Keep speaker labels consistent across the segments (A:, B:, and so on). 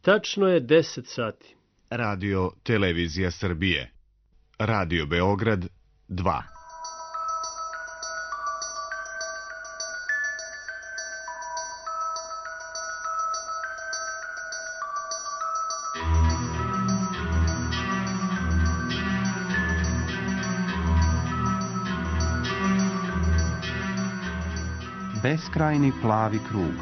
A: Tačno je 10 sati.
B: Radio Televizija Srbije. Radio Beograd 2.
C: Beskrajni plavi krug.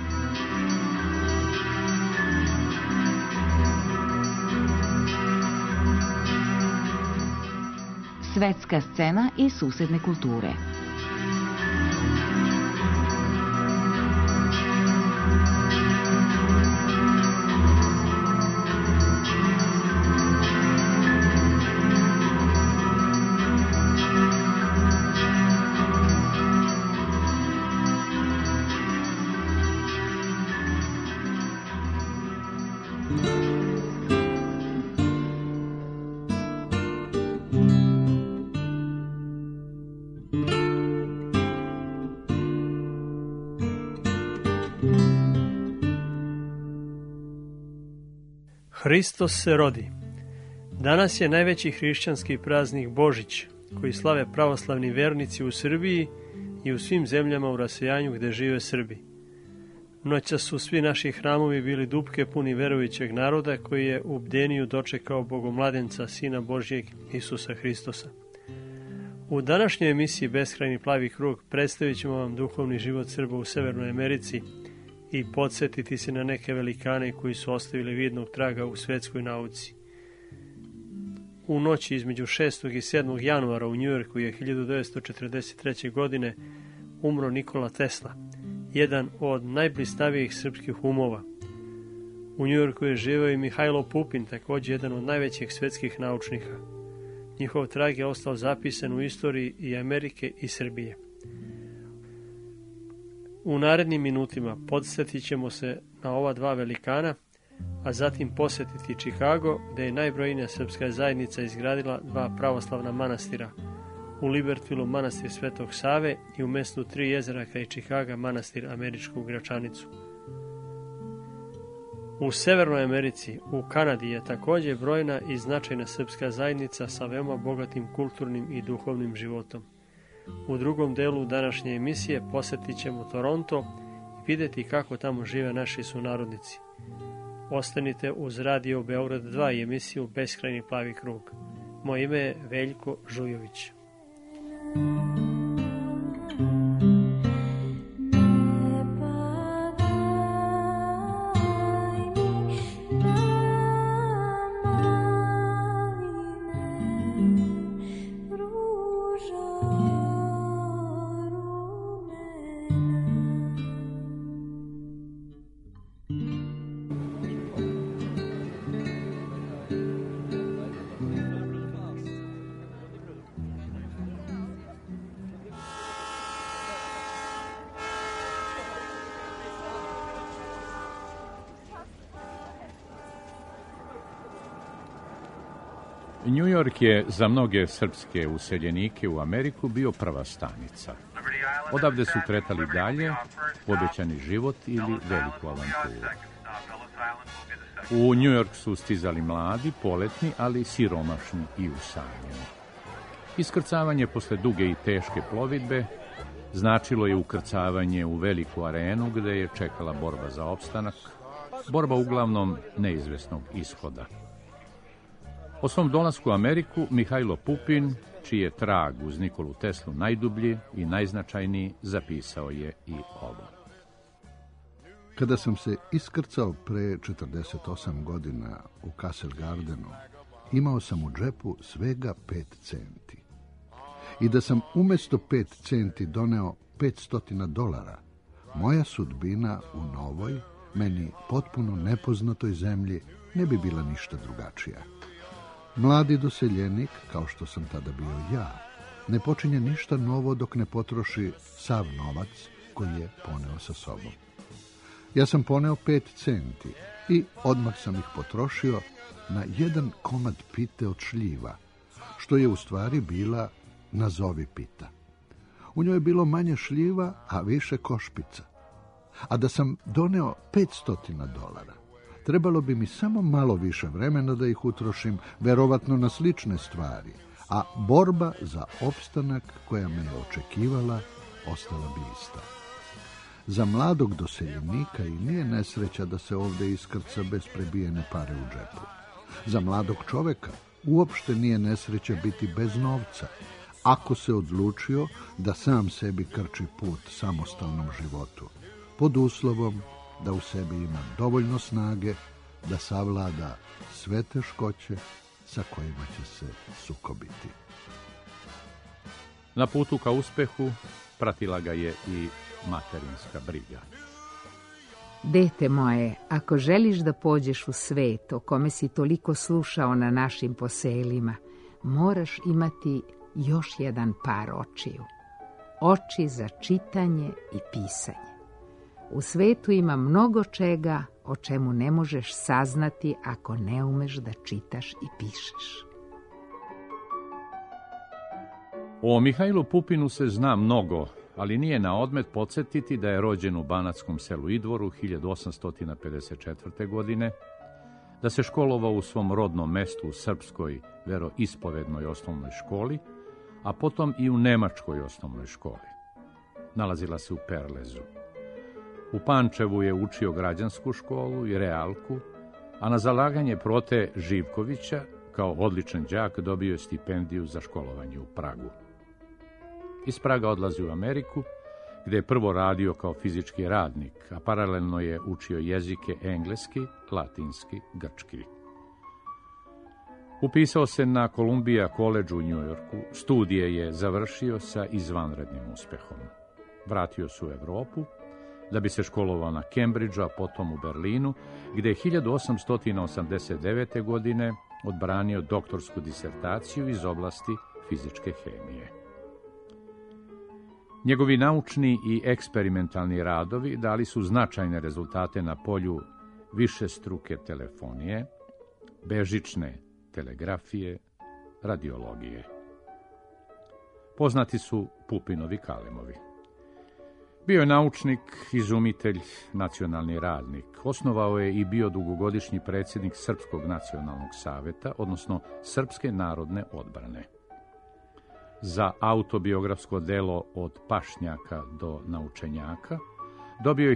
D: Svetska scena i susedne kulture.
A: Hristos se rodi. Danas je najveći hrišćanski praznik Božić, koji slave pravoslavni vernici u Srbiji i u svim zemljama u rasejanju gde žive Srbi. Noćas su svi naši hramovi bili dupke puni verujućeg naroda koji je u bdeniju dočekao Bogomladenca, Sina Božjeg Isusa Hristosa. U današnjoj emisiji Beskrajni plavi krug predstavit ćemo vam duhovni život Srba u Severnoj Americi i podsjetiti se na neke velikane koji su ostavili vidnog traga u svetskoj nauci. U noći između 6. i 7. januara u Njujorku je 1943. godine umro Nikola Tesla, jedan od najblistavijih srpskih umova. U Njujorku je živeo i Mihajlo Pupin, također jedan od najvećih svetskih naučnika. Njihov trag je ostao zapisan u istoriji i Amerike i Srbije. U narednim minutima podsjetit ćemo se na ova dva velikana, a zatim posjetiti Čikago, gdje je najbrojnija srpska zajednica izgradila dva pravoslavna manastira, u Libertvilu manastir Svetog Save i u mjestu Tri jezera kraj Čikaga manastir Američku Gračanicu. U Severnoj Americi, u Kanadi, je također brojna i značajna srpska zajednica sa veoma bogatim kulturnim i duhovnim životom. U drugom delu današnje emisije posjetit ćemo Toronto i vidjeti kako tamo žive naši sunarodnici. Ostanite uz Radio Beograd 2 i emisiju Beskrajni plavi krug. Moje ime je Veljko Žujović.
E: New York je za mnoge srpske useljenike u Ameriku bio prva stanica. Odavde su kretali dalje, obećani život ili veliku avanturu. U New York su stizali mladi, poletni, ali siromašni i usamljeni. Iskrcavanje posle duge i teške plovidbe značilo je ukrcavanje u veliku arenu gde je čekala borba za opstanak, borba uglavnom neizvesnog ishoda. O svom dolasku u Ameriku Mihajlo Pupin, čiji je trag uz Nikolu Teslu najdublji i najznačajniji, zapisao je i ovo.
F: Kada sam se iskrcao pre 48 godina u Castle Gardenu, imao sam u džepu svega 5 centi. I da sam umjesto 5 centi doneo $500, moja sudbina u novoj, meni potpuno nepoznatoj zemlji ne bi bila ništa drugačija. Mladi doseljenik, kao što sam tada bio ja, ne počinje ništa novo dok ne potroši sav novac koji je poneo sa sobom. Ja sam poneo 5 centi i odmah sam ih potrošio na jedan komad pite od šljiva, što je u stvari bila nazovi pita. U njoj je bilo manje šljiva, a više košpica. A da sam doneo $500, trebalo bi mi samo malo više vremena da ih utrošim, verovatno na slične stvari, a borba za opstanak koja me je očekivala ostala bi ista. Za mladog doseljenika i nije nesreća da se ovdje iskrca bez prebijene pare u džepu. Za mladog čoveka uopšte nije nesreća biti bez novca, ako se odlučio da sam sebi krči put samostalnom životu, pod uslovom da u sebi ima dovoljno snage da savlada sve teškoće sa kojima će se sukobiti.
E: Na putu ka uspehu pratila ga je i materinska briga.
G: Dete moje, ako želiš da pođeš u svet o kome si toliko slušao na našim poselima, moraš imati još jedan par očiju. Oči za čitanje i pisanje. U svetu ima mnogo čega o čemu ne možeš saznati ako ne umeš da čitaš i pišeš.
E: O Mihajlu Pupinu se zna mnogo, ali nije na odmet podsjetiti da je rođen u banatskom selu Idvoru 1854. godine, da se školovao u svom rodnom mestu u srpskoj veroispovednoj osnovnoj školi, a potom i u nemačkoj osnovnoj školi. Nalazila se u Perlezu. U Pančevu je učio građansku školu i realku, a na zalaganje Prote Živkovića, kao odličan đak, dobio je stipendiju za školovanje u Pragu. Iz Praga odlazi u Ameriku, gdje je prvo radio kao fizički radnik, a paralelno je učio jezike engleski, latinski, grčki. Upisao se na Columbia College u New Yorku, studije je završio sa izvanrednim uspehom. Vratio se u Europu, da bi se školovao na Cambridgeu, a potom u Berlinu, gdje je 1889. godine odbranio doktorsku disertaciju iz oblasti fizičke hemije. Njegovi naučni i eksperimentalni radovi dali su značajne rezultate na polju višestruke telefonije, bežične telegrafije, radiologije. Poznati su Pupinovi kalemovi. Bio je naučnik, izumitelj, nacionalni radnik. Osnovao je i bio dugogodišnji predsjednik Srpskog nacionalnog saveta, odnosno Srpske narodne odbrane. Za autobiografsko delo Od pašnjaka do naučenjaka dobio je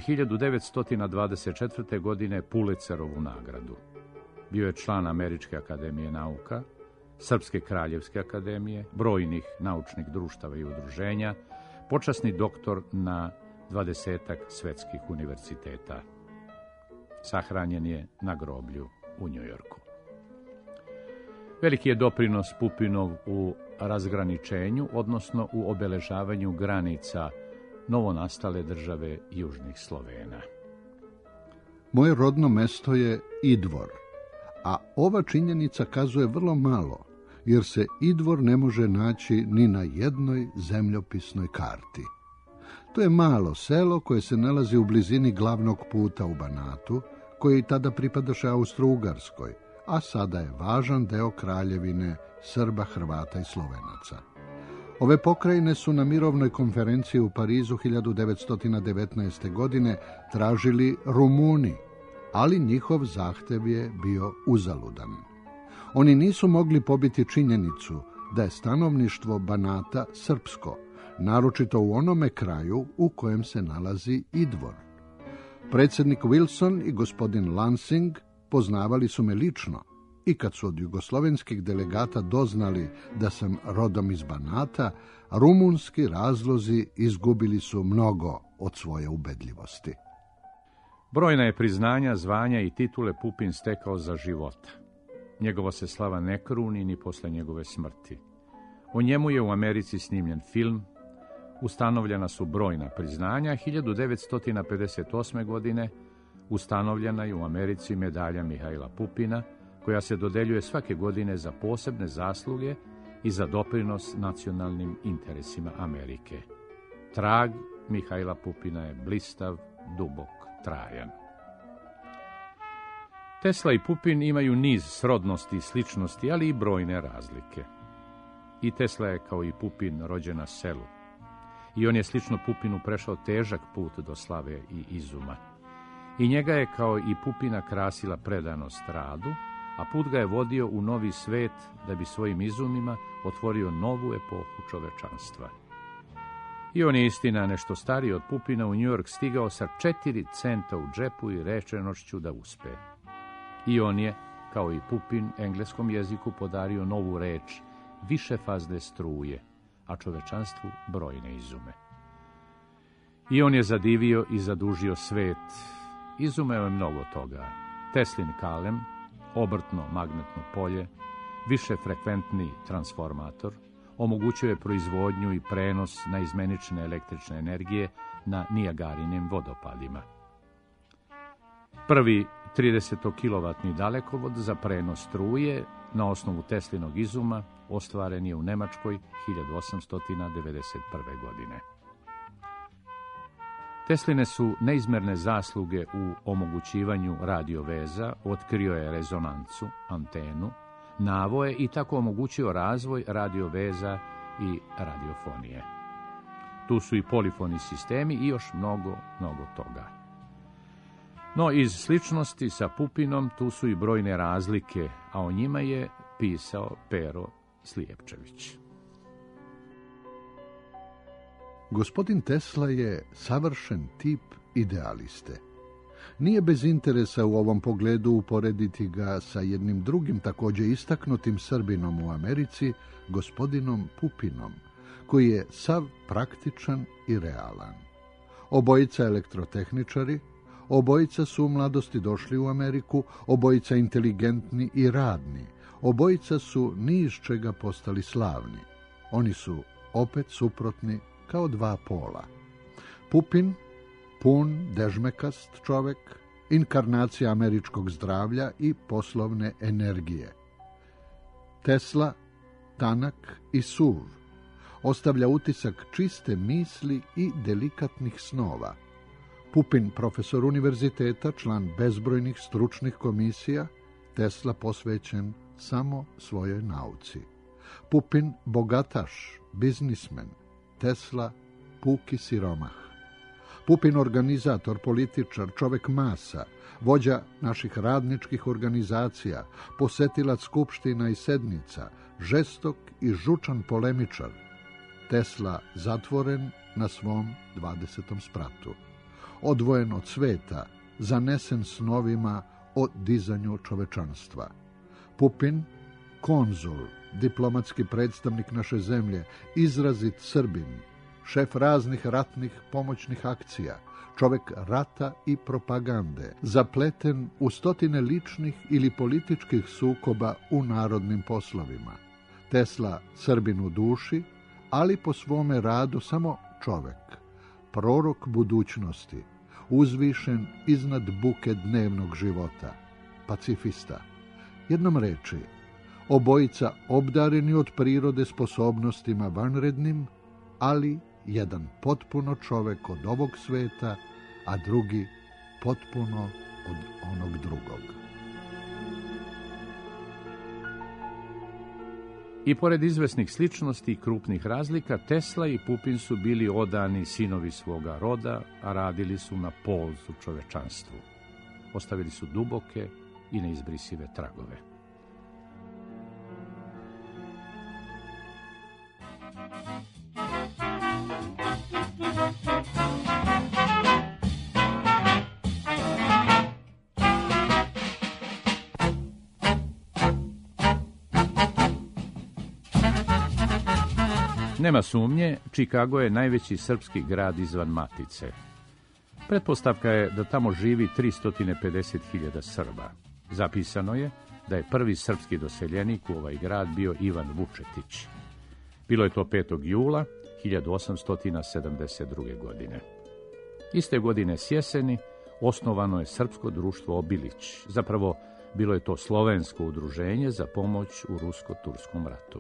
E: 1924. godine Pulitzerovu nagradu. Bio je član Američke akademije nauka, Srpske kraljevske akademije, brojnih naučnih društava i udruženja, počasni doktor na 20-ak svetskih univerziteta. Sahranjen je na groblju u Njujorku. Veliki je doprinos Pupinov u razgraničenju, odnosno u obeležavanju granica novonastale države Južnih Slovena.
F: Moje rodno mesto je Idvor, a ova činjenica kazuje vrlo malo, jer se Idvor ne može naći ni na jednoj zemljopisnoj karti. To je malo selo koje se nalazi u blizini glavnog puta u Banatu, koji tada pripadaše Austro-Ugarskoj, a sada je važan deo kraljevine Srba, Hrvata i Slovenaca. Ove pokrajine su na mirovnoj konferenciji u Parizu 1919. godine tražili Rumuni, ali njihov zahtev je bio uzaludan. Oni nisu mogli pobiti činjenicu da je stanovništvo Banata srpsko, naročito u onome kraju u kojem se nalazi Idvor. Predsjednik Wilson i gospodin Lansing poznavali su me lično i kad su od jugoslovenskih delegata doznali da sam rodom iz Banata, rumunski razlozi izgubili su mnogo od svoje ubedljivosti.
E: Brojna je priznanja, zvanja i titule Pupin stekao za života. Njegova se slava ne kruni ni posle njegove smrti. O njemu je u Americi snimljen film, ustanovljena su brojna priznanja, 1958. godine ustanovljena je u Americi medalja Mihajla Pupina, koja se dodeljuje svake godine za posebne zasluge i za doprinos nacionalnim interesima Amerike. Trag Mihajla Pupina je blistav, dubok, trajan. Tesla i Pupin imaju niz srodnosti i sličnosti, ali i brojne razlike. I Tesla je, kao i Pupin, rođen na selu. I on je slično Pupinu prešao težak put do slave i izuma. I njega je kao i Pupina krasila predanost radu, a put ga je vodio u novi svet da bi svojim izumima otvorio novu epohu čovečanstva. I on je, istina, nešto stariji od Pupina, u New York stigao sa 4 centa u džepu i rečenošću da uspe. I on je, kao i Pupin, engleskom jeziku podario novu reč, višefazne struje, a čovečanstvu brojne izume. I on je zadivio i zadužio svet. Izumeo je mnogo toga. Teslin kalem, obrtno magnetno polje, višefrekventni transformator, omogućuje je proizvodnju i prenos naizmenične električne energije na Nijagarinim vodopadima. Prvi 30-kilovatni dalekovod za prenos struje na osnovu Teslinog izuma ostvaren je u Nemačkoj 1891. godine. Tesline su neizmerne zasluge u omogućivanju radioveza, otkrio je rezonancu, antenu, navoje i tako omogućio razvoj radioveza i radiofonije. Tu su i polifoni sistemi i još mnogo toga. No iz sličnosti sa Pupinom tu su i brojne razlike, a o njima je pisao Pero Slijepčević.
F: Gospodin Tesla je savršen tip idealiste. Nije bez interesa u ovom pogledu uporediti ga sa jednim drugim također istaknutim Srbinom u Americi, gospodinom Pupinom, koji je sav praktičan i realan. Obojica elektrotehničari, obojica su u mladosti došli u Ameriku, obojica inteligentni i radni, obojica su ni iz čega postali slavni. Oni su opet suprotni kao dva pola. Pupin, pun, dežmekast čovek, inkarnacija američkog zdravlja i poslovne energije. Tesla, tanak i suv, ostavlja utisak čiste misli i delikatnih snova. Pupin, profesor univerziteta, član bezbrojnih stručnih komisija, Tesla posvećen samo svojoj nauci. Pupin, bogataš, biznismen, Tesla, puki siromah. Pupin, organizator, političar, čovek masa, vođa naših radničkih organizacija, posetilac skupština i sednica, žestok i žučan polemičar. Tesla zatvoren na svom 20. spratu. Odvojen od sveta, zanesen snovima o dizanju čovečanstva. Pupin, konzul, diplomatski predstavnik naše zemlje, izrazit Srbin, šef raznih ratnih pomoćnih akcija, čovek rata i propagande, zapleten u stotine ličnih ili političkih sukoba u narodnim poslovima. Tesla, Srbin u duši, ali po svome radu samo čovek, prorok budućnosti, uzvišen iznad buke dnevnog života, pacifista. Jednom reči, obojica obdareni od prirode sposobnostima vanrednim, ali jedan potpuno čovek od ovog sveta, a drugi potpuno od onog drugog.
E: I pored izvesnih sličnosti i krupnih razlika, Tesla i Pupin su bili odani sinovi svoga roda, a radili su na polzu čovečanstvu. Ostavili su duboke i neizbrisive tragove. Nema sumnje, Čikago je najveći srpski grad izvan Matice. Pretpostavka je da tamo živi 350.000 Srba. Zapisano je da je prvi srpski doseljenik u ovaj grad bio Ivan Vučetić. Bilo je to 5. jula 1872. godine. Iste godine s jeseni osnovano je Srpsko društvo Obilić. Zapravo, bilo je to slovensko udruženje za pomoć u rusko-turskom ratu.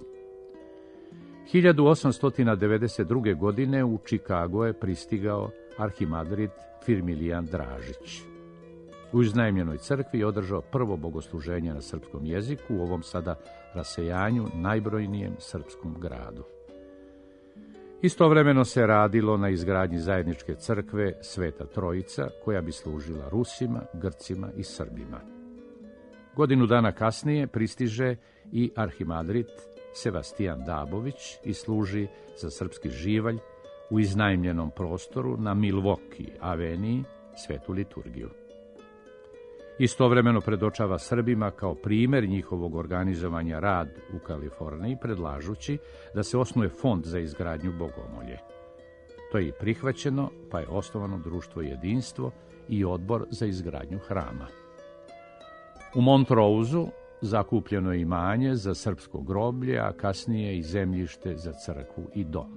E: 1892. godine u Čikago je pristigao arhimandrit Firmilijan Dražić. U iznajmljenoj crkvi je održao prvo bogosluženje na srpskom jeziku u ovom sada rasejanju najbrojnijem srpskom gradu. Istovremeno se radilo na izgradnji zajedničke crkve Sveta Trojica, koja bi služila Rusima, Grcima i Srbima. Godinu dana kasnije pristiže i arhimadrit Sebastijan Dabović i služi za srpski živalj u iznajmljenom prostoru na Milwaukee aveniji Svetu liturgiju. Istovremeno predočava Srbima kao primjer njihovog organizovanja rad u Kaliforniji, predlažući da se osnuje fond za izgradnju bogomolje. To je i prihvaćeno, pa je osnovano Društvo Jedinstvo i odbor za izgradnju hrama. U Montroseu zakupljeno je imanje za srpsko groblje, a kasnije i zemljište za crkvu i dom.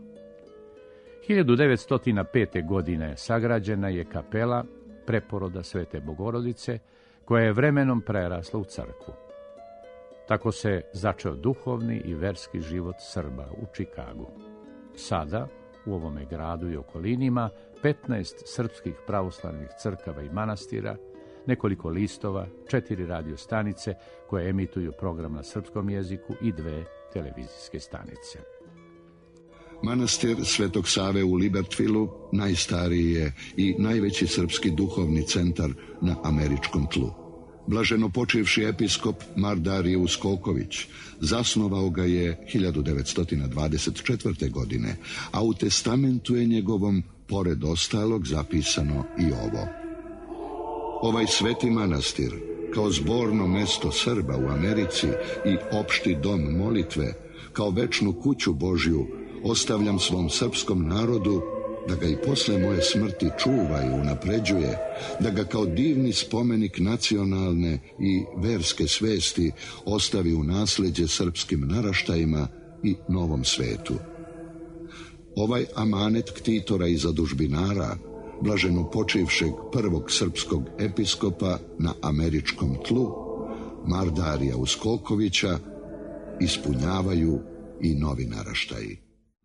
E: 1905. godine sagrađena je kapela Preporoda Svete Bogorodice, koja je vremenom prerasla u crkvu. Tako se začeo duhovni i verski život Srba u Čikagu. Sada, u ovome gradu i okolinima, 15 srpskih pravoslavnih crkava i manastira, nekoliko listova, 4 radio stanice koje emituju program na srpskom jeziku i 2 televizijske stanice.
F: Manastir Svetog Save u Libertvilu najstariji je i najveći srpski duhovni centar na američkom tlu. Blaženo počivši episkop Mardarije Uskoković zasnovao ga je 1924. godine, a u testamentu je njegovom, pored ostalog, zapisano i ovo. Ovaj sveti manastir, kao zborno mesto Srba u Americi i opšti dom molitve, kao večnu kuću Božju, ostavljam svom srpskom narodu da ga i posle moje smrti čuva i unapređuje, da ga kao divni spomenik nacionalne i verske svesti ostavi u nasleđe srpskim naraštajima i novom svetu. Ovaj amanet ktitora i zadužbinara, blaženo počivšeg prvog srpskog episkopa na američkom tlu, Mardarija Uskokovića, ispunjavaju i novi naraštaji.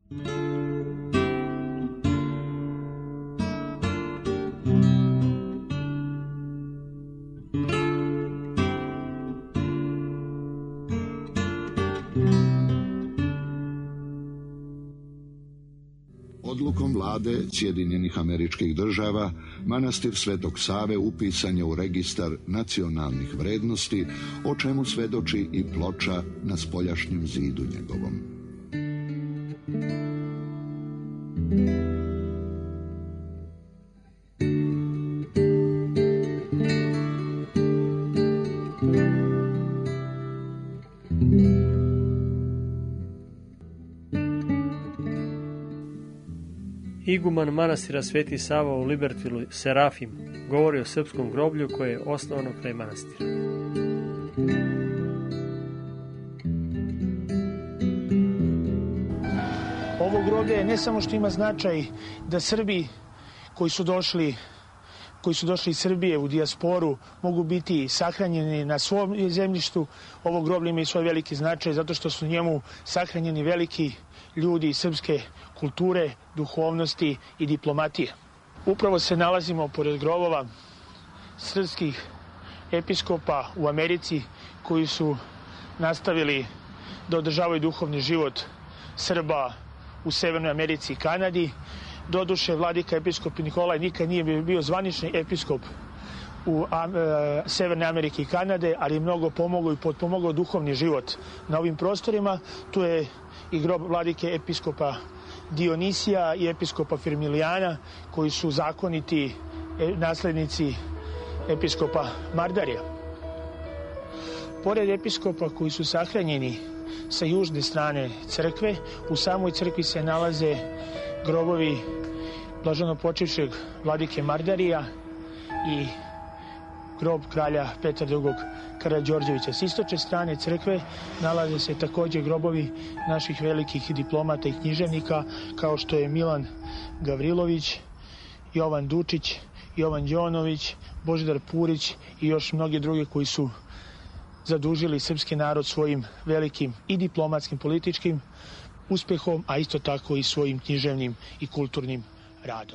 F: Odlukom vlade Sjedinjenih Američkih Država, manastir Svetog Save upisan je u registar nacionalnih vrednosti, o čemu svedoči i ploča na spoljašnjem zidu njegovom.
A: Iguman manastira Sveti Sava u Libertvilu, Serafim, govori o srpskom groblju koje je osnovano kraj manastira.
H: Ovo groblje je ne samo što ima značaj da Srbi koji su došli iz Srbije u dijasporu mogu biti sahranjeni na svom zemljištu. Ovo groblje ima i svoj veliki značaj zato što su njemu sahranjeni veliki ljudi iz srpske kulture, duhovnosti i diplomatije. Upravo se nalazimo pored grobova srpskih episkopa u Americi koji su nastavili da održavaju duhovni život Srba u Severnoj Americi i Kanadi. Doduše, vladika episkop Nikolaj nikad nije bio zvanični episkop u Severne Amerike i Kanade, ali je mnogo pomogao i potpomogao duhovni život na ovim prostorima. Tu je i grob vladike episkopa Dionisija i episkopa Firmilijana, koji su zakoniti naslednici episkopa Mardarija. Pored episkopa koji su sahranjeni sa južne strane crkve, u samoj crkvi se nalaze grobovi blaženo počivšeg vladike Mardarija i grob kralja Petra II. Karađorđevića. S istočne strane crkve nalaze se također grobovi naših velikih diplomata i književnika, kao što je Milan Gavrilović, Jovan Dučić, Jovan Đonović, Božidar Purić i još mnogi drugi koji su zadužili srpski narod svojim velikim i diplomatskim, političkim uspehom, a isto tako i svojim književnim i kulturnim radom.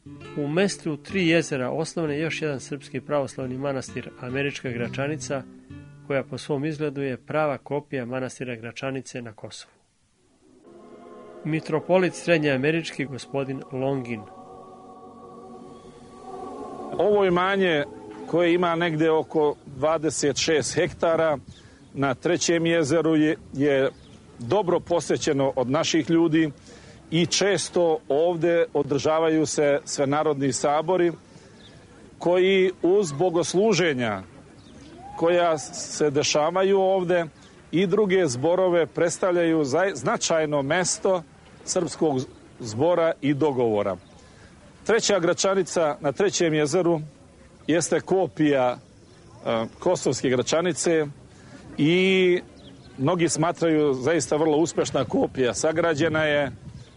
A: U mestu Tri jezera osnovan je još jedan srpski pravoslavni manastir, Američka Gračanica, koja po svom izgledu je prava kopija manastira Gračanice na Kosovu. Mitropolit srednjeamerički gospodin Longin.
I: Ovo imanje koje ima negde oko 26 hektara na Trećem jezeru je dobro posjećeno od naših ljudi i često ovde održavaju se svenarodni sabori koji uz bogosluženja koja se dešavaju ovde i druge zborove predstavljaju značajno mesto srpskog zbora i dogovora. Treća Gračanica na Trećem jezeru jeste kopija kosovske Gračanice i mnogi smatraju zaista vrlo uspešna kopija. Sagrađena je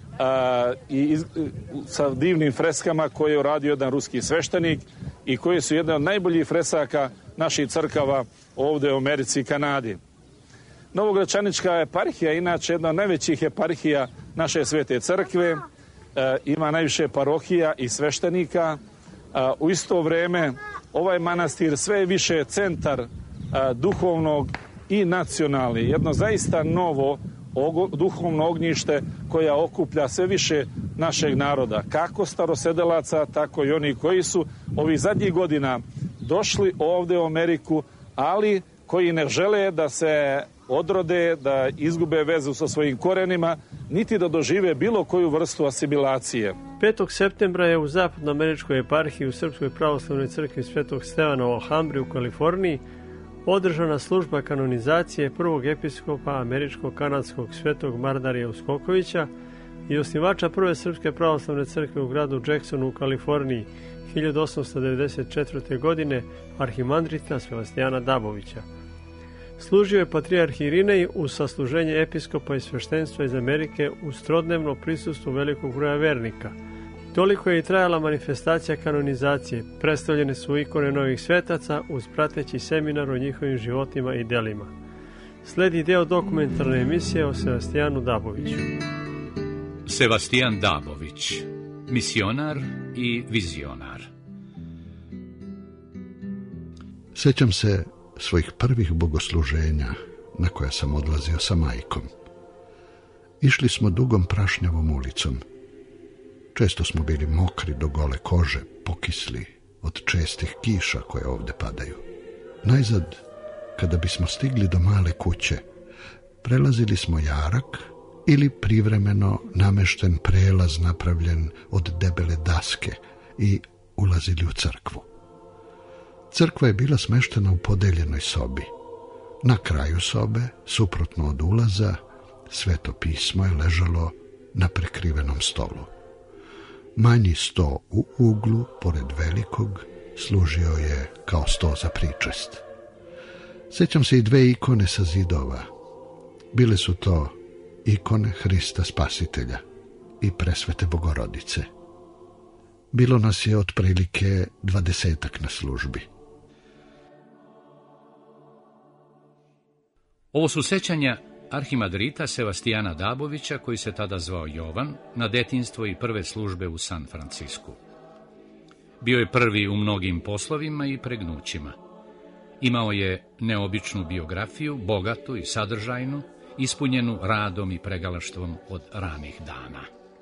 I: sa divnim freskama koje je uradio jedan ruski sveštenik i koji su jedne od najboljih fresaka naših crkava ovde u Americi i Kanadi. Novogračanička eparhija je inače jedna od najvećih eparhija naše svete crkve, ima najviše parohija i sveštenika. U isto vreme ovaj manastir sve je više centar duhovnog i nacionalni, jedno zaista novo duhovno ognjište koja okuplja sve više našeg naroda, kako starosedelaca, tako i oni koji su ovih zadnjih godina došli ovde u Ameriku, ali koji ne žele da se odrode, da izgube vezu sa svojim korenima, niti da dožive bilo koju vrstu asimilacije.
A: 5. septembra je u zapadnoameričkoj eparhiji u Srpskoj pravoslavnoj crkvi Svetog Stevana u Alhambri u Kaliforniji održana služba kanonizacije prvog episkopa američko-kanadskog Svetog Mardarija Uskokovića i osnivača prve Srpske pravoslavne crkve u gradu Jacksonu u Kaliforniji 1894. godine arhimandrita Sevastijana Dabovića. Služio je patrijarh Irinej uz sasluženje episkopa i sveštenstva iz Amerike uz trodnevno prisustvo velikog broja vernika. Toliko je i trajala manifestacija kanonizacije. Predstavljene su ikone novih svetaca uz prateći seminar o njihovim životima i delima. Sledi deo dokumentarne emisije o Sevastijanu Daboviću.
E: Sevastijan Dabović, misionar i vizionar.
F: Sjećam se svojih prvih bogosluženja na koja sam odlazio sa majkom. Išli smo dugom prašnjavom ulicom. Često smo bili mokri do gole kože, pokisli od čestih kiša koje ovde padaju. Najzad, kada bismo stigli do male kuće, prelazili smo jarak ili privremeno namešten prelaz napravljen od debele daske i ulazili u crkvu. Crkva je bila smeštena u podeljenoj sobi. Na kraju sobe, suprotno od ulaza, Sveto pismo je ležalo na prekrivenom stolu. Manji sto u uglu, pored velikog, služio je kao sto za pričest. Sjećam se i dve ikone sa zidova. Bile su to ikone Hrista Spasitelja i Presvete Bogorodice. Bilo nas je otprilike 20-ak na službi.
E: Ovo su sećanja arhimadrita Sevastijana Dabovića, koji se tada zvao Jovan, na detinjstvo i prve službe u San Francisku. Bio je prvi u mnogim poslovima i pregnućima. Imao je neobičnu biografiju, bogatu i sadržajnu, ispunjenu radom i pregalaštvom od ranih dana.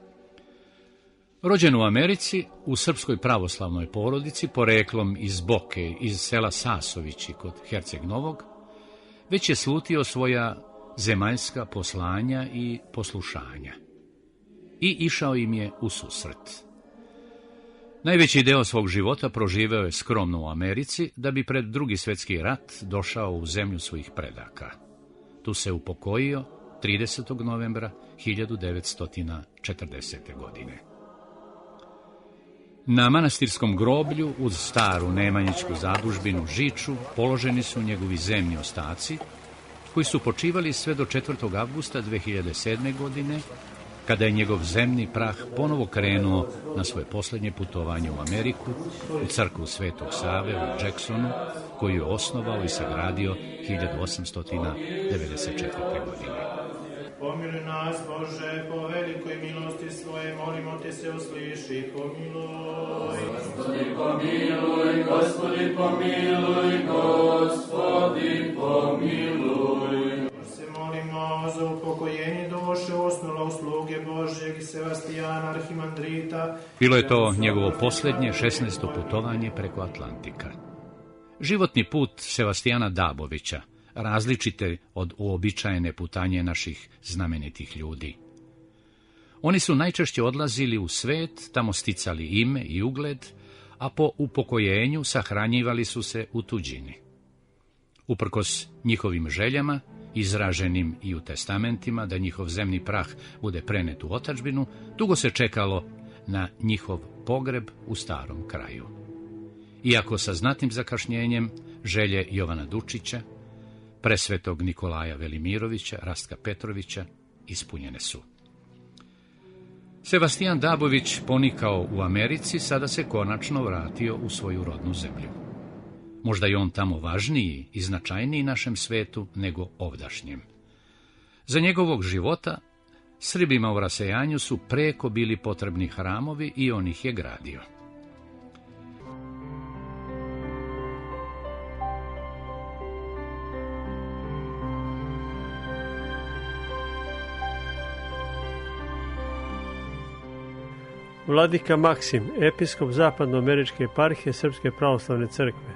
E: Rođen u Americi, u srpskoj pravoslavnoj porodici, poreklom iz Boke, iz sela Sasovići kod Herceg Novog, već je slutio svoja zemaljska poslanja i poslušanja i išao im je u susret. Najveći deo svog života proživeo je skromno u Americi, da bi pred Drugi svjetski rat došao u zemlju svojih predaka. Tu se upokojio 30. novembra 1940. godine. Na manastirskom groblju, uz staru nemanjičku zadužbinu Žiču, položeni su njegovi zemni ostaci, koji su počivali sve do 4. avgusta 2007. godine, kada je njegov zemni prah ponovo krenuo na svoje posljednje putovanje u Ameriku, u crkvu Svetog Save u Jacksonu, koju je osnovao i sagradio 1894. godine.
J: Pomiluj nas, Bože, po velikoj milosti svoje, molimo te se usliši, pomiluj. Gospodi pomiluj, Gospodi pomiluj, Gospodi pomiluj. Se molimo za upokojenje duše osnula usluge Božjeg Sevastijana Arhimandrita.
E: Bilo je to njegovo posljednje 16. putovanje preko Atlantika. Životni put Sevastijana Dabovića različite od uobičajene putanje naših znamenitih ljudi. Oni su najčešće odlazili u svet, tamo sticali ime i ugled, a po upokojenju sahranjivali su se u tuđini. Uprkos njihovim željama, izraženim i u testamentima da njihov zemni prah bude prenet u otadžbinu, dugo se čekalo na njihov pogreb u starom kraju. Iako sa znatnim zakašnjenjem, želje Jovana Dučića, presvetog Nikolaja Velimirovića, Rastka Petrovića ispunjene su. Sevastijan Dabović, ponikao u Americi, sada se konačno vratio u svoju rodnu zemlju. Možda je on tamo važniji i značajniji našem svetu nego ovdašnjem. Za njegovog života Srbima u rasejanju su preko bili potrebni hramovi i on ih je gradio.
A: Vladika Maksim, episkop zapadnoameričke eparhije Srpske pravoslavne crkve.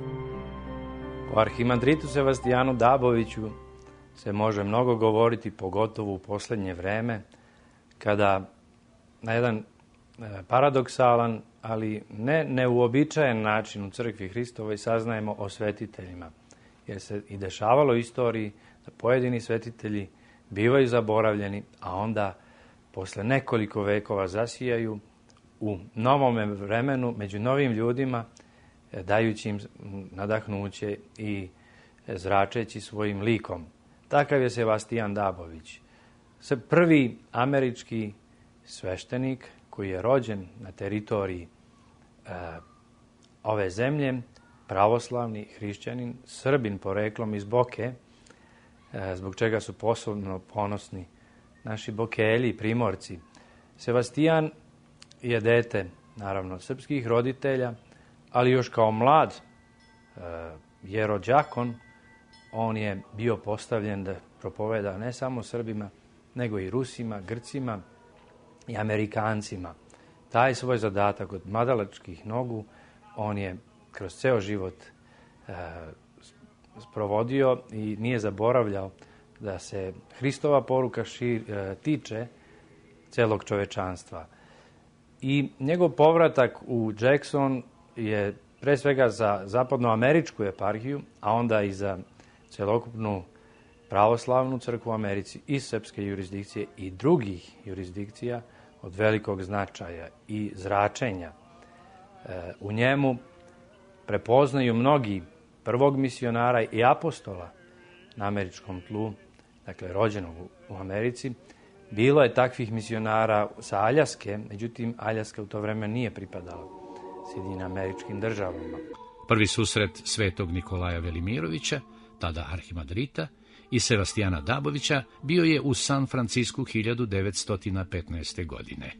K: O arhimandritu Sevastijanu Daboviću se može mnogo govoriti, pogotovo u posljednje vreme, kada na jedan paradoksalan, ali ne neuobičajen način u crkvi Hristovoj saznajemo o svetiteljima. Jer se i dešavalo u istoriji da pojedini svetitelji bivaju zaboravljeni, a onda posle nekoliko vekova zasijaju u novom vremenu među novim ljudima, dajući im nadahnuće i zračeći svojim likom. Takav je Sevastijan Dabović. Prvi američki sveštenik koji je rođen na teritoriji ove zemlje, pravoslavni hrišćanin, Srbin poreklom iz Boke, zbog čega su posebno ponosni naši Bokelji, Primorci. Sevastijan je dete, naravno, srpskih roditelja, ali još kao mlad jerođakon, on je bio postavljen da propoveda ne samo Srbima, nego i Rusima, Grcima i Amerikancima. Taj svoj zadatak od mladalačkih nogu on je kroz ceo život sprovodio i nije zaboravljao da se Hristova poruka tiče celog čovečanstva. I njegov povratak u Jackson je pre svega za zapadnoameričku eparhiju, a onda i za celokupnu pravoslavnu crkvu u Americi i srpske jurisdikcije i drugih jurisdikcija od velikog značaja i zračenja. U njemu prepoznaju mnogi prvog misionara i apostola na američkom tlu, dakle rođenog u Americi. Bilo je takvih misionara sa Aljaske, međutim Aljaska u to vreme nije pripadala Sjedinjenim Američkim Državama.
E: Prvi susret svetog Nikolaja Velimirovića, tada arhimandrita, i Sevastijana Dabovića bio je u San Francisku 1915. godine.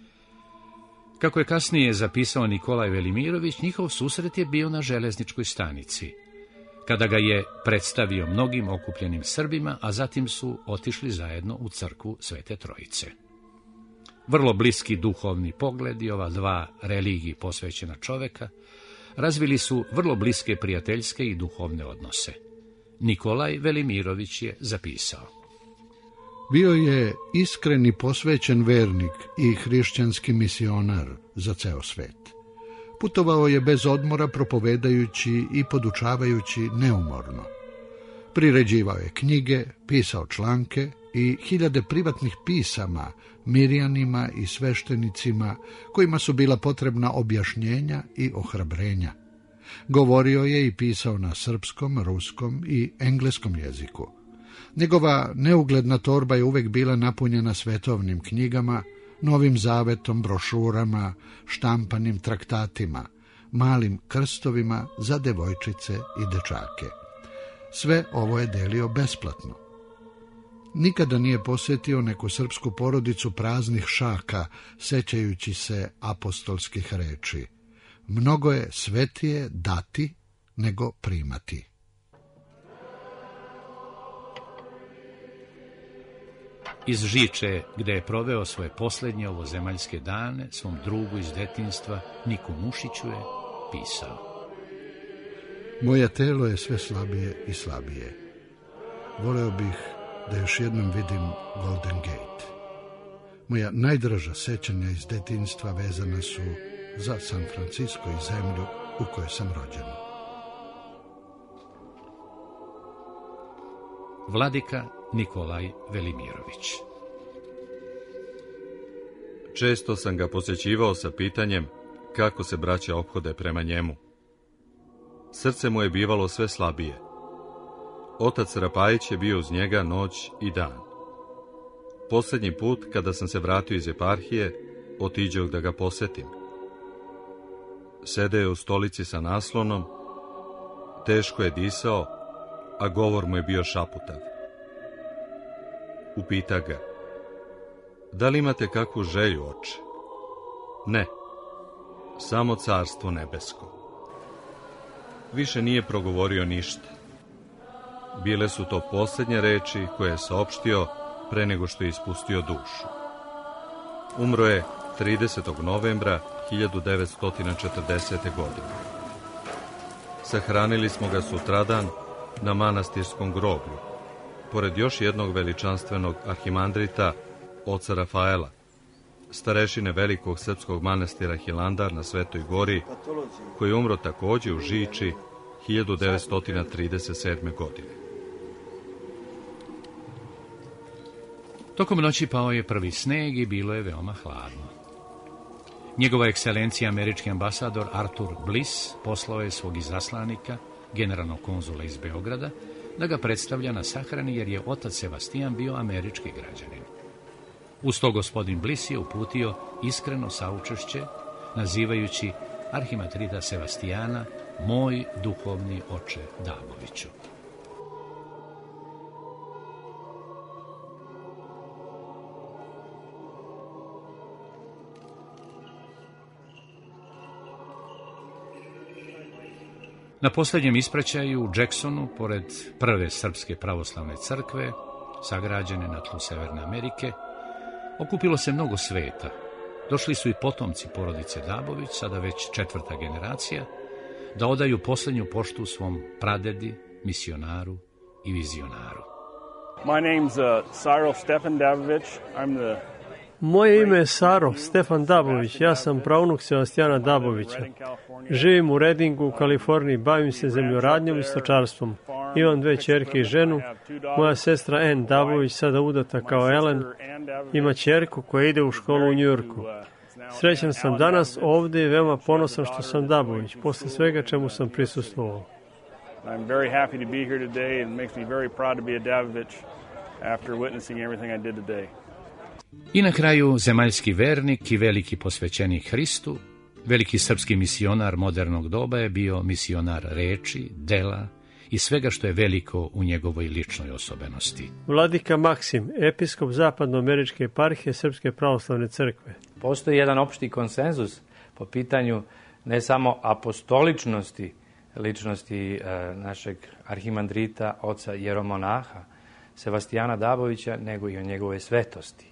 E: Kako je kasnije zapisao Nikolaj Velimirović, njihov susret je bio na železničkoj stanici, kada ga je predstavio mnogim okupljenim Srbima, a zatim su otišli zajedno u crkvu Svete Trojice. Vrlo bliski duhovni pogled i ova dva religiji posvećena čoveka razvili su vrlo bliske prijateljske i duhovne odnose. Nikolaj Velimirović je zapisao:
F: Bio je iskren i posvećen vernik i hrišćanski misionar za ceo svet. Putovao je bez odmora, propovedajući i podučavajući neumorno. Priređivao je knjige, pisao članke i hiljade privatnih pisama mirjanima i sveštenicima kojima su bila potrebna objašnjenja i ohrabrenja. Govorio je i pisao na srpskom, ruskom i engleskom jeziku. Njegova neugledna torba je uvek bila napunjena svetovnim knjigama, Novim zavetom, brošurama, štampanim traktatima, malim krstovima za devojčice i dečake. Sve ovo je delio besplatno. Nikada nije posjetio neku srpsku porodicu praznih šaka, sećajući se apostolskih reči. Mnogo je svetije dati nego primati.
E: Iz Žiče, gde je proveo svoje posljednje ovozemaljske dane, svom drugu iz detinjstva, Niku Mušiću, je pisao:
F: Moje telo je sve slabije i slabije. Voleo bih da još jednom vidim Golden Gate. Moja najdraža sećanja iz detinjstva vezana su za San Francisco i zemlju u kojoj sam rođen.
E: Vladika Nikolaj Velimirović.
L: Često sam ga posjećivao sa pitanjem kako se braća ophode prema njemu. Srce mu je bivalo sve slabije. Otac Rapajić je bio uz njega noć i dan. Posljednji put, kada sam se vratio iz eparhije, otiđoh da ga posjetim. Sedeo je u stolici sa naslonom, teško je disao, a govor mu je bio šaputav. Upita ga: da li imate kakvu želju, oče? Ne, samo carstvo nebesko. Više nije progovorio ništa. Bile su to posljednje reči koje je saopštio pre nego što je ispustio dušu. Umro je 30. novembra 1940. godine. Sahranili smo ga sutradan na manastirskom groblju, pored još jednog veličanstvenog arhimandrita, oca Rafaela, starešine velikog srpskog manastira Hilandar na Svetoj gori, koji je umro također u Žiči 1937. godine.
E: Tokom noći pao je prvi sneg i bilo je veoma hladno. Njegova ekscelencija američki ambasador Arthur Bliss poslao je svog izaslanika, generalnog konzula iz Beograda, da ga predstavlja na sahrani jer je otac Sebastijan bio američki građanin. Uz to gospodin Bliss je uputio iskreno saučešće, nazivajući arhimatrita Sebastijana moj duhovni oče Daboviću. Na posljednjem ispraćaju u Jacksonu, pored prve srpske pravoslavne crkve, sagrađene na tlu Severne Amerike, okupilo se mnogo sveta. Došli su i potomci porodice Dabović, sada već 4. generacija, da odaju posljednju poštu svom pradedi, misionaru i vizionaru.
M: My name's Cyril Stefan Dabović. I'm the
A: Moje ime je Saro Stefan Dabović, ja sam pravnuk Sebastijana Dabovića. Živim u Reddingu, u Kaliforniji, bavim se zemljoradnjom i stočarstvom. Imam 2 ćerke i ženu. Moja sestra Ann Dabović, sada udata kao Ellen, ima ćerku koja ide u školu u Njujorku. Srećan sam danas ovdje i veoma ponosan što sam Dabović, posle svega čemu sam prisustvovao.
M: I'm very happy to be here today and makes me very proud to be a Dabović after witnessing everything I did today.
E: I na kraju zemaljski vernik i veliki posvećenik Hristu, veliki srpski misionar modernog doba je bio misionar reči, dela i svega što je veliko u njegovoj ličnoj osobenosti.
A: Vladika Maksim, episkop zapadnoameričke eparhije Srpske pravoslavne crkve.
K: Postoji jedan opšti konsenzus po pitanju ne samo apostoličnosti ličnosti našeg arhimandrita, oca jeromonaha Sebastijana Dabovića, nego i o njegove svetosti.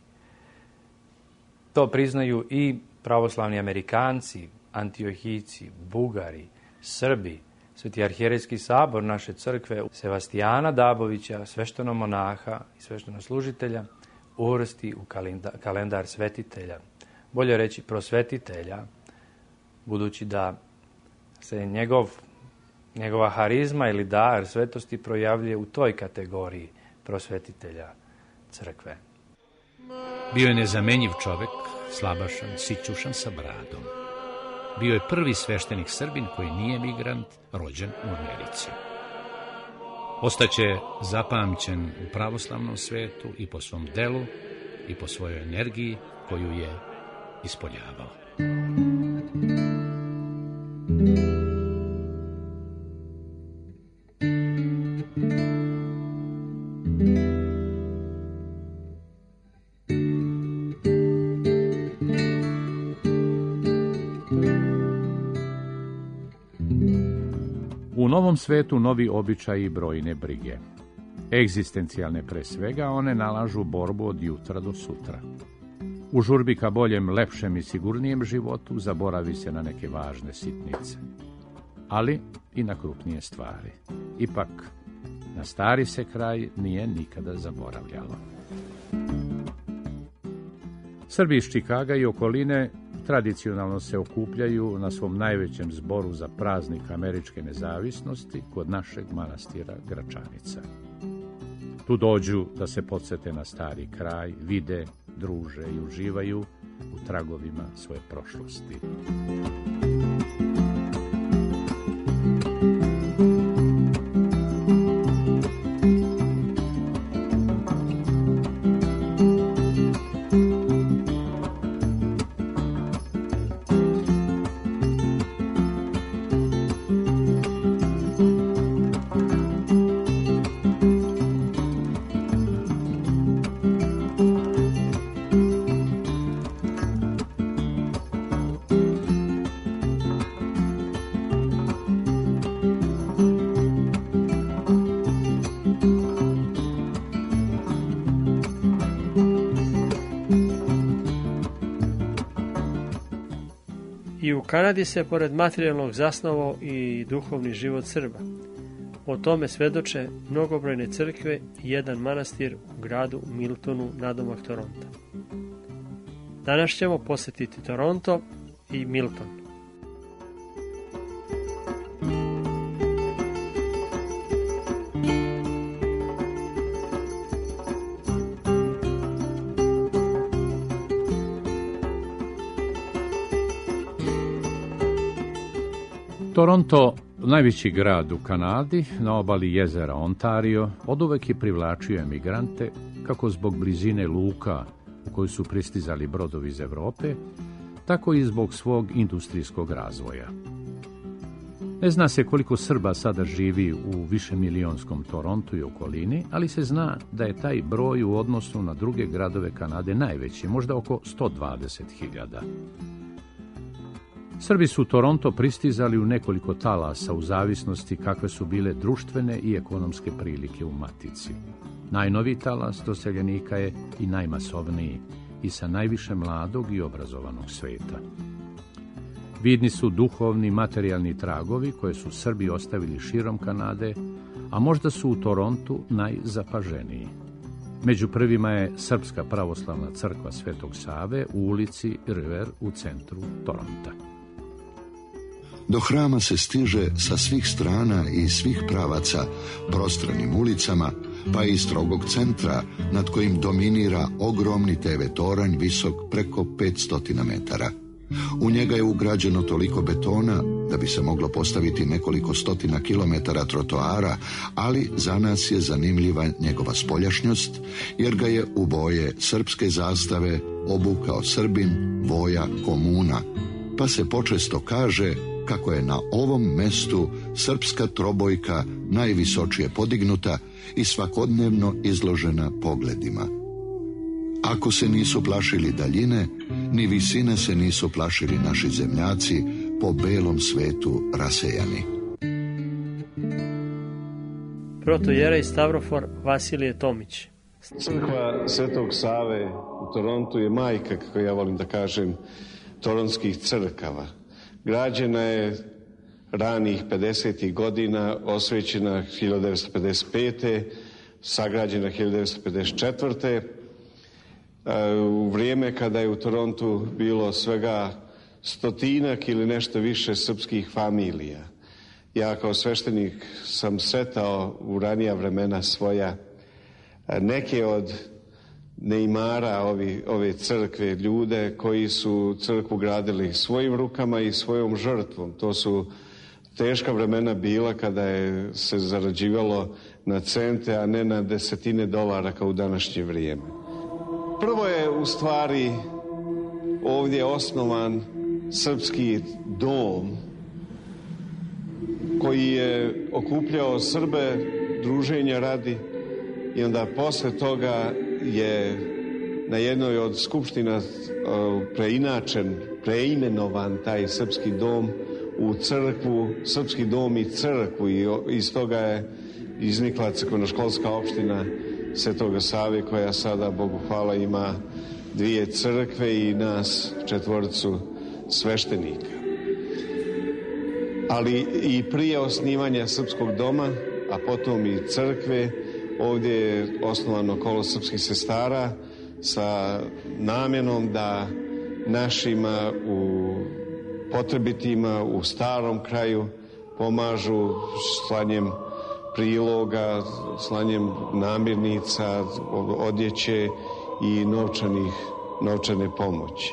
K: To priznaju i pravoslavni Amerikanci, Antiohijci, Bugari, Srbi, Sveti arhijerejski sabor naše crkve Sebastijana Dabovića, sveštenomonaha i sveštenoslužitelja, uvrsti u kalendar svetitelja, bolje reći prosvetitelja, budući da se njegova harizma ili dar svetosti projavljuje u toj kategoriji prosvetitelja crkve.
E: Bio je nezamenjiv čovek, slabašan, sićušan sa bradom. Bio je prvi sveštenik Srbin koji nije migrant, rođen u Americi. Ostaće zapamćen u pravoslavnom svetu i po svom delu i po svojoj energiji koju je ispoljavao. novom svetu novi običaji i brojne brige. Egzistencijalne pre svega, one nalažu borbu od jutra do sutra. U žurbi ka boljem, lepšem i sigurnijem životu zaboravi se na neke važne sitnice, ali i na krupnije stvari. Ipak, na stari se kraj nije nikada zaboravljalo. Srbi iz Čikaga i okoline tradicionalno se okupljaju na svom najvećem zboru za praznik američke nezavisnosti kod našeg manastira Gračanica. Tu dođu da se podsete na stari kraj, vide, druže i uživaju u tragovima svoje prošlosti.
A: I u Kanadi se pored materijalnog zasnovao i duhovni život Srba. O tome svedoče mnogobrojne crkve i jedan manastir u gradu Miltonu nadomak Toronta. Danas ćemo posjetiti Toronto i Milton.
E: Toronto, najveći grad u Kanadi, na obali jezera Ontario, oduvek je privlačio emigrante, kako zbog blizine luka u koju su pristizali brodovi iz Evrope, tako i zbog svog industrijskog razvoja. Ne zna se koliko Srba sada živi u višemilijonskom Torontu i okolini, ali se zna da je taj broj u odnosu na druge gradove Kanade najveći, možda oko 120.000. Srbi su u Toronto pristizali u nekoliko talasa u zavisnosti kakve su bile društvene i ekonomske prilike u matici. Najnoviji talas doseljenika je i najmasovniji i sa najviše mladog i obrazovanog sveta. Vidni su duhovni materijalni tragovi koje su Srbi ostavili širom Kanade, a možda su u Torontu najzapaženiji. Među prvima je Srpska pravoslavna crkva Svetog Save u ulici River u centru Toronta.
F: Do hrama se stiže sa svih strana i svih pravaca, prostranim ulicama, pa i strogog centra, nad kojim dominira ogromni TV toranj visok preko 500 metara. U njega je ugrađeno toliko betona da bi se moglo postaviti nekoliko stotina kilometara trotoara, ali za nas je zanimljiva njegova spoljašnjost, jer ga je u boje srpske zastave obukao Srbin Voja Komuna, pa se počesto kaže kako je na ovom mestu srpska trobojka najvisočije podignuta i svakodnevno izložena pogledima. Ako se nisu plašili daljine, ni visine se nisu plašili naši zemljaci po belom svetu rasejani.
A: Protojerej Stavrofor Vasilije Tomić.
N: Crkva Svetog Save u Torontu je majka, kako ja volim da kažem, toronskih crkava. Građena je ranih 50. godina, osvećena 1955. sagrađena 1954. U vrijeme kada je u Torontu bilo svega 100 ili nešto više srpskih familija. Ja kao sveštenik sam sretao u ranija vremena svoja neke od neimara ove crkve, ljude koji su crkvu gradili svojim rukama i svojom žrtvom. To su teška vremena bila kada je se zarađivalo na cente, a ne na desetine dolara kao u današnje vrijeme. Prvo je u stvari ovdje osnovan srpski dom koji je okupljao Srbe druženja radi i onda posle toga je na jednoj od skupština preimenovan taj srpski dom u crkvu, srpski dom i crkvu, i iz toga je iznikla crkvenoškolska opština Svetoga Save, koja sada, Bogu hvala, ima 2 crkve i nas 4 sveštenika. Ali i prije osnivanja srpskog doma, a potom i crkve, ovdje je osnovano kolo srpskih sestara sa namjenom da našima u potrebitima u starom kraju pomažu slanjem priloga, slanjem namirnica, odjeće i novčane pomoći.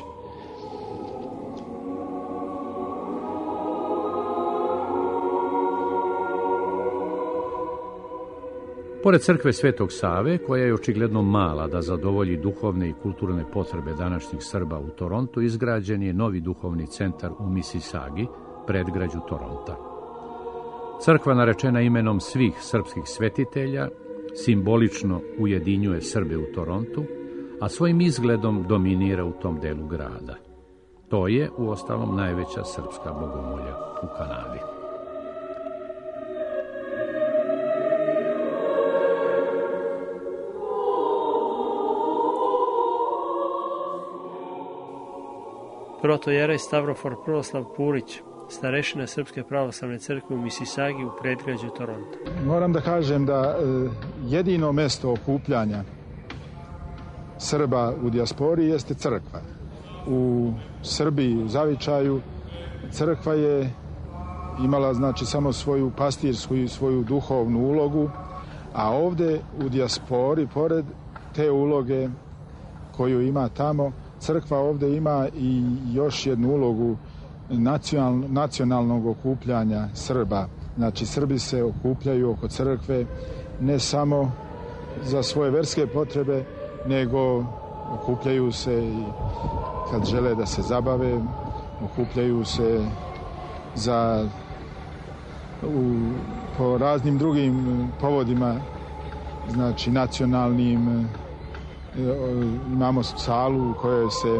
E: Pored crkve Svetog Save, koja je očigledno mala da zadovolji duhovne i kulturne potrebe današnjih Srba u Torontu, izgrađen je novi duhovni centar u Misisagi, predgrađu Toronta. Crkva, narečena imenom svih srpskih svetitelja, simbolično ujedinjuje Srbe u Torontu, a svojim izgledom dominira u tom delu grada. To je, uostalom, najveća srpska bogomolja u Kanadi.
A: Protojerej Stavrofor Prvoslav Purić, starešina Srpske pravoslavne crkve u Misisagi u predgrađu Toronto.
O: Moram da kažem da jedino mesto okupljanja Srba u dijaspori jeste crkva. U Srbiji, u zavičaju, crkva je imala znači samo svoju pastirsku i svoju duhovnu ulogu, a ovde u dijaspori, pored te uloge koju ima tamo, crkva ovde ima i još jednu ulogu nacionalnog okupljanja Srba. Znači, Srbi se okupljaju oko crkve ne samo za svoje verske potrebe, nego okupljaju se i kad žele da se zabave, okupljaju se po raznim drugim povodima, znači nacionalnim. Imamo salu u kojoj se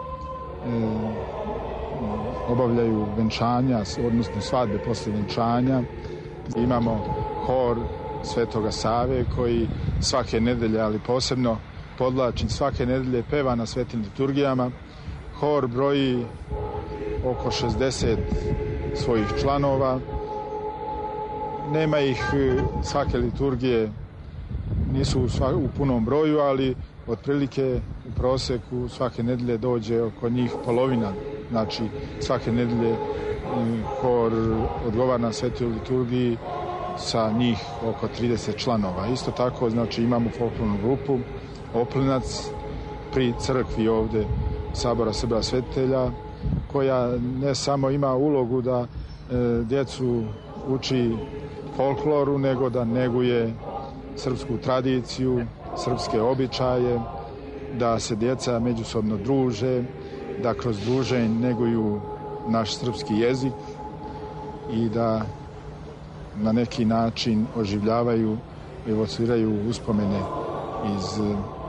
O: obavljaju venčanja, odnosno svadbe posle venčanja. Imamo hor Svetoga Save koji svake nedelje, ali posebno podlačim, svake nedelje peva na svetim liturgijama. Hor broji oko 60 svojih članova. Nema ih svake liturgije, nisu u punom broju, ali otprilike u proseku svake nedelje dođe oko njih polovina. Znači, svake nedelje hor odgovara na svetoj liturgiji sa njih oko 30 članova. Isto tako, znači, imamo folklornu grupu Oplinac pri crkvi ovde Sabora Srba svetitelja, koja ne samo ima ulogu da djecu uči folkloru, nego da neguje srpsku tradiciju, srpske običaje, da se djeca međusobno druže, da kroz druženje neguju naš srpski jezik i da na neki način oživljavaju i evociraju uspomene iz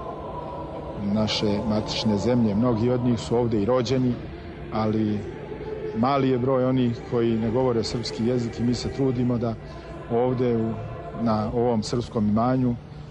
O: naše matične zemlje. Mnogi od njih su ovde i rođeni, ali mali je broj onih koji ne govore srpski jezik i mi se trudimo da ovde na ovom srpskom imanju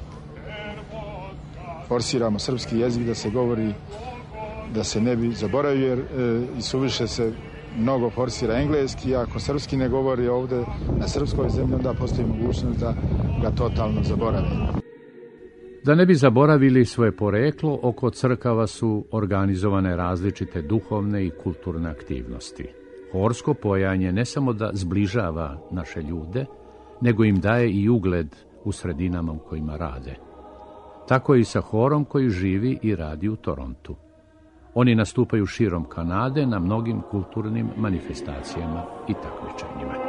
O: forsiramo srpski jezik, da se govori, da se ne bi zaboravio, jer i suviše se mnogo forsira engleski, a ako srpski ne govori ovde na srpskoj zemlji, onda postoji mogućnost da ga totalno zaboravi.
E: Da ne bi zaboravili svoje poreklo, oko crkava su organizovane različite duhovne i kulturne aktivnosti. Horsko pojanje ne samo da zbližava naše ljude, nego im daje i ugled u sredinama u kojima rade. Tako je i sa horom koji živi i radi u Torontu. Oni nastupaju širom Kanade na mnogim kulturnim manifestacijama i takmičenjima.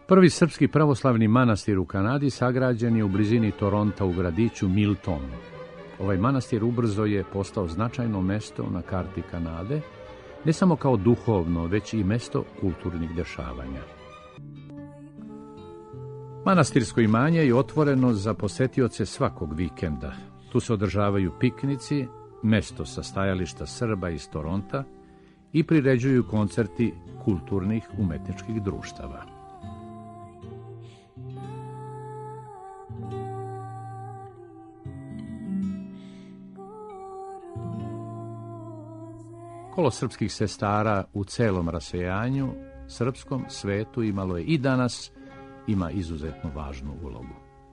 E: Prvi srpski pravoslavni manastir u Kanadi sagrađen je u blizini Toronta u gradiću Milton. Ovaj manastir ubrzo je postao značajno mesto na karti Kanade, ne samo kao duhovno, već i mesto kulturnih dešavanja. Manastirsko imanje je otvoreno za posetioce svakog vikenda. Tu se održavaju piknici, mesto sa stajališta Srba iz Toronta i priređuju koncerti kulturnih umetničkih društava. Kolo srpskih sestara u celom rasejanju srpskom svetu imalo je i danas ima izuzetno važnu ulogu.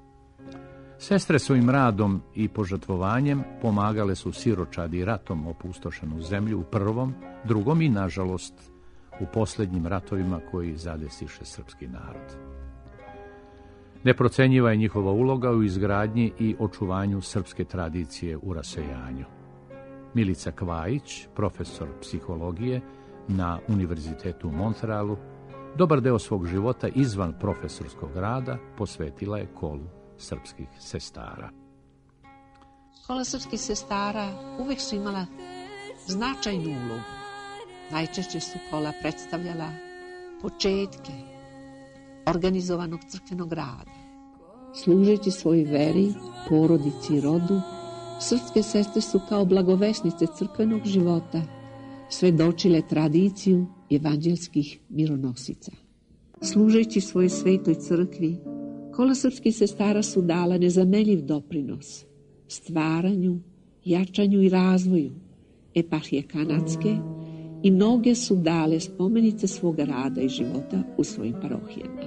E: Sestre svojim radom i požrtvovanjem pomagale su siročadi ratom opustošenu zemlju u prvom, drugom i, nažalost, u posljednjim ratovima koji zadesiše srpski narod. Neprocenjiva je njihova uloga u izgradnji i očuvanju srpske tradicije u rasejanju. Milica Kvajić, profesor psihologije na Univerzitetu u Montrealu, dobar deo svog života izvan profesorskog rada posvetila je kolu srpskih sestara.
P: Kola srpskih sestara uvek su imala značajnu ulogu. Najčešće su kola predstavljala početke organizovanog crkvenog rada. Služeći svojoj veri, porodici i rodu, srpske sestre su kao blagovesnice crkvenog života svedočile tradiciju evanđelskih mironosica. Služeći svojoj svetoj crkvi, kola srpskih sestara su dala nezamenljiv doprinos stvaranju, jačanju i razvoju eparhije kanadske i mnoge su dale spomenice svoga rada i života u svojim parohijama.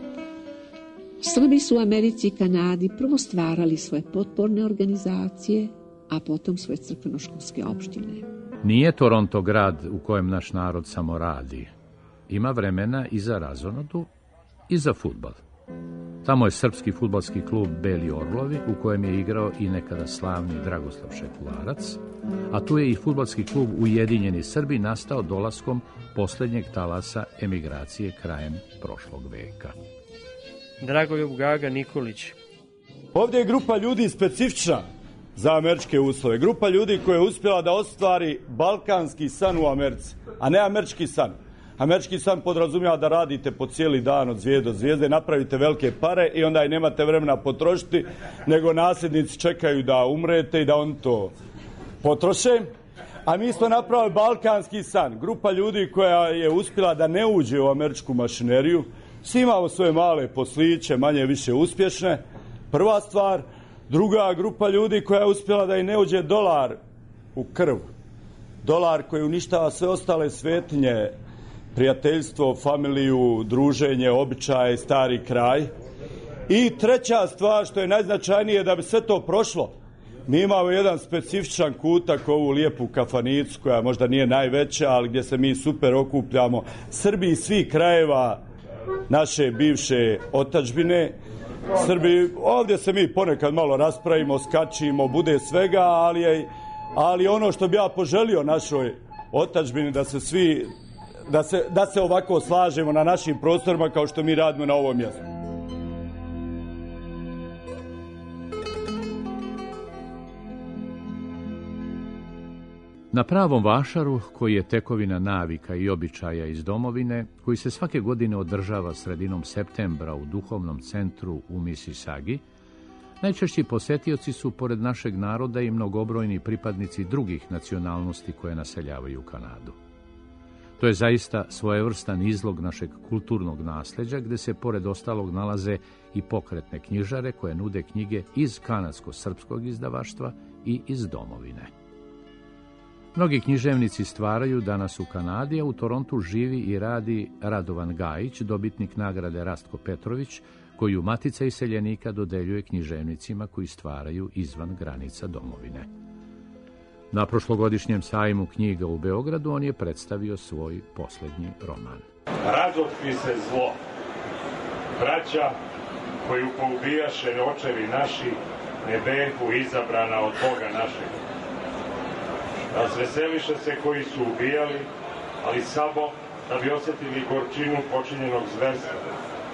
P: Srbi su u Americi i Kanadi prvo stvarali svoje potporne organizacije, a potom svoje crkvenoškolske opštine.
E: Nije Toronto grad u kojem naš narod samo radi. Ima vremena i za razonodu i za fudbal. Tamo je srpski fudbalski klub Beli Orlovi, u kojem je igrao i nekada slavni Dragoslav Šekularac, a tu je i fudbalski klub Ujedinjeni Srbi nastao dolaskom posljednjeg talasa emigracije krajem prošlog veka.
A: Dragoljub Gaga Nikolić.
Q: Ovdje je grupa ljudi specifična za američke uslove. Grupa ljudi koja je uspjela da ostvari balkanski san u Americi, a ne američki san. Američki san podrazumijeva da radite po cijeli dan od zvijezde do zvijezde, napravite velike pare i onda i nemate vremena potrošiti, nego nasljednici čekaju da umrete i da oni to potroše. A mi smo napravili balkanski san. Grupa ljudi koja je uspjela da ne uđe u američku mašineriju. Svi imamo svoje male posliće, manje više uspješne. Prva stvar. Druga grupa ljudi koja je uspjela da i ne uđe dolar u krv. Dolar koji uništava sve ostale svetinje, prijateljstvo, familiju, druženje, običaje, stari kraj. I treća stvar što je najznačajnije da bi sve to prošlo. Mi imamo jedan specifičan kutak, ovu lijepu kafanicu koja možda nije najveća, ali gdje se mi super okupljamo. Srbi iz svih krajeva naše bivše otadžbine. Srbi, ovdje se mi ponekad malo raspravimo, skačimo, bude svega, ali ono što bi ja poželio našoj otadžbini da se svi, da se ovako slažemo na našim prostorima kao što mi radimo na ovom mjestu.
E: Na pravom vašaru, koji je tekovina navika i običaja iz domovine, koji se svake godine održava sredinom septembra u duhovnom centru u Misisagi, najčešći posetioci su, pored našeg naroda, i mnogobrojni pripadnici drugih nacionalnosti koje naseljavaju Kanadu. To je zaista svojevrstan izlog našeg kulturnog nasljeđa, gde se pored ostalog nalaze i pokretne knjižare koje nude knjige iz kanadsko-srpskog izdavaštva i iz domovine. Mnogi književnici stvaraju danas u Kanadi, a u Torontu živi i radi Radovan Gajić, dobitnik nagrade Rastko Petrović, koju Matica iseljenika dodeljuje književnicima koji stvaraju izvan granica domovine. Na prošlogodišnjem sajmu knjiga u Beogradu on je predstavio svoj posljednji roman.
R: Razotkri se zlo, braća koju poubijaše očevi naši, ne behu izabrana od Boga našeg. Razveseliše se koji su ubijali, ali samo da bi osjetili gorčinu počinjenog zverstva.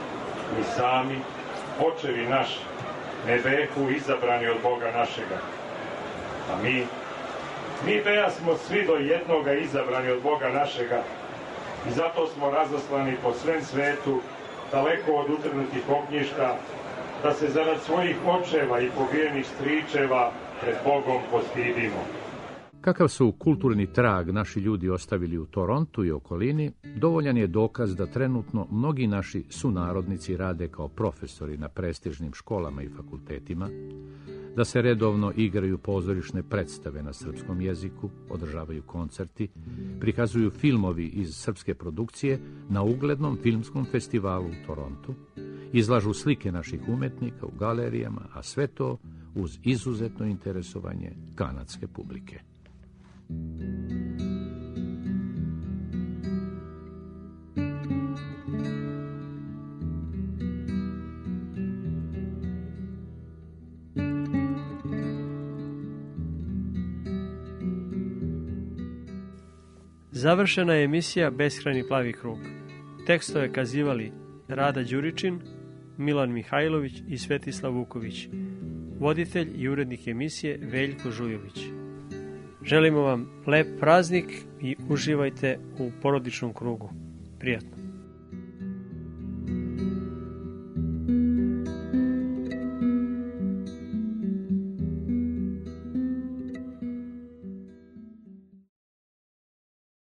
R: mi sami, očevi naši, ne behu izabrani od Boga našega. A mi beja smo svi do jednoga izabrani od Boga našega i zato smo razaslani po svem svetu, daleko od utrnutih ognjišta, da se zarad svojih očeva i pobijenih stričeva pred Bogom postidimo.
E: Kakav su kulturni trag naši ljudi ostavili u Torontu i okolini, dovoljan je dokaz da trenutno mnogi naši sunarodnici rade kao profesori na prestižnim školama i fakultetima, da se redovno igraju pozorišne predstave na srpskom jeziku, održavaju koncerti, prikazuju filmovi iz srpske produkcije na uglednom filmskom festivalu u Torontu, izlažu slike naših umetnika u galerijama, a sve to uz izuzetno interesovanje kanadske publike.
A: Završena je emisija Beskrajni plavi krug. Tekstove kazivali Rada Đuričin, Milan Mihajlović i Svetislav Vuković. Voditelj i urednik emisije Veljko Žujović. Želimo vam lep praznik i uživajte u porodičnom krugu. Prijatno.